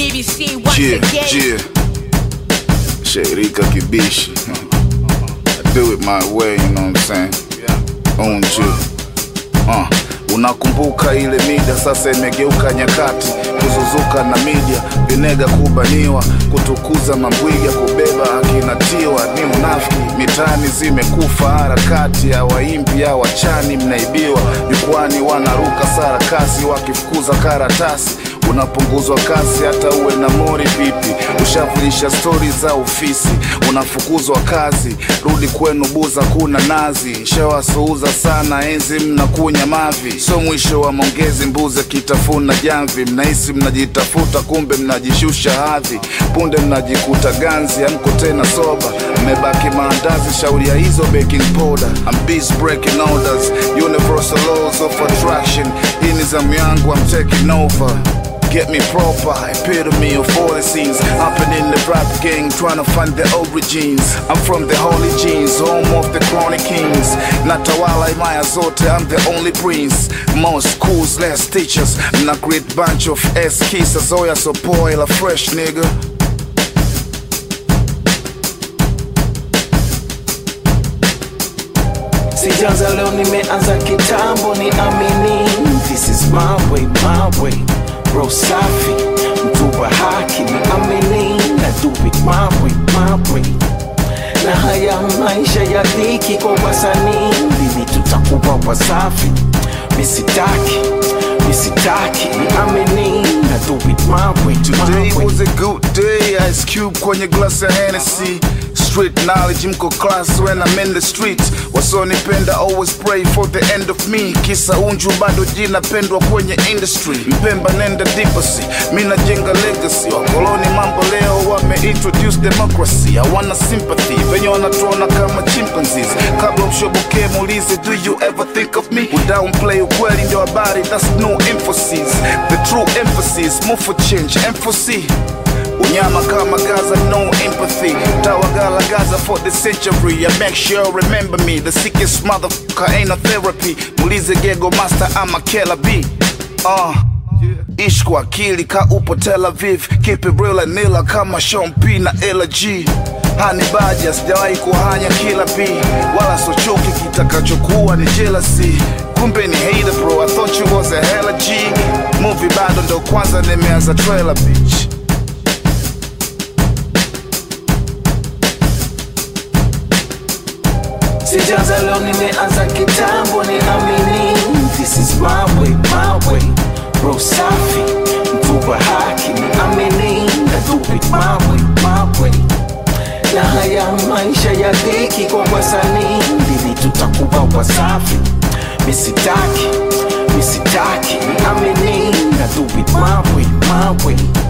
BBC once again. Sherika Kibishi. I do it my way, you know what I'm saying? On you. Unakumbuka ile mida, sasa imegeuka nyakati. Kuzuzuka na media, vinega kubaniwa. Kutukuza mambwiga, kubeba akinatiwa. Ni unafiki, mitani zimekufa harakati. Hawaimbi ya wachani mnaibiwa. Jukwani wanaruka sarakasi, wakifukuza karatasi. Unapunguzwa kasi hata uwe na mori vipi. Ushafulisha story za ofisi, unafukuzwa kazi. Rudi kwenu buza kuna nazi. Shawasuuza sana enzi mnakunya mavi. So mwisho wa mongezi mbuze kitafuna jamvi. Mnahisi mnajitafuta kumbe mnajishusha hadhi. Punde mnajikuta ganzi hamko tena soba. Mmebaki maandazi shauri ya hizo baking powder. I'm beast breaking orders, universal laws of attraction. Hii ni zamu yangu, I'm taking over. Get me proper, epitome of all the scenes. Hopping in the rap gang, trying to find the origins. I'm from the holy genes, home of the chronic kings. Natawala imaya zote, I'm the only prince. Most schools, less teachers. Na great bunch of S-kissers. Oya so boil a fresh nigga. Sijanza leo nimeanza kitambo ni amini. This is my way, my way. Bro safi, mtu wa haki ni amini. Na do it my way, my way. Na haya maisha ya dhiki kwa wasanii. Lini tutakuwa wasafi. Misitaki ni amini. Na do it my way, Today my way. was a good day, Ice Cube kwenye glass ya Hennessy. Street knowledge mko class when I'm in the street. Wasonipenda always pray for the end of me. Kisa unju bado jina pendwa kwenye industry. Mpemba nenda deepasi, mina jenga legacy. Wakoloni mambo leo wame-introduce democracy. I wanna sympathy, venye wanatuona kama chimpanzees. Kabla mshoboke muulize, do you ever think of me? Downplay ukweli ndio habari, that's no emphasis. The true emphasis, move for change, emphasis. Unyama kama Gaza, no empathy. Tawagala Gaza for the century. I make sure remember me. The sickest motherfucker ain't no therapy. Mulize Gego Master, I'm a killer B. Ishi kwa akili ka upo Tel Aviv. Keep it real and nila kama Sean P na LG. Hani baja sijawahi kuhanya kila B. Wala so choki kitakachokuwa ni jealousy. Kumbe ni hater bro, I thought you was a hella G. Movie bado ndo kwanza nimeanza trailer bitch. Sijanza leo nimeanza kitambo ni amini. This is my way, my way. Bro safi, mtu wa haki ni amini. Na do it my way, my way. Na haya maisha ya dhiki kwa wasanii. Lini tutakuwa wasafi. Misitaki ni amini. Na do it my way, my way.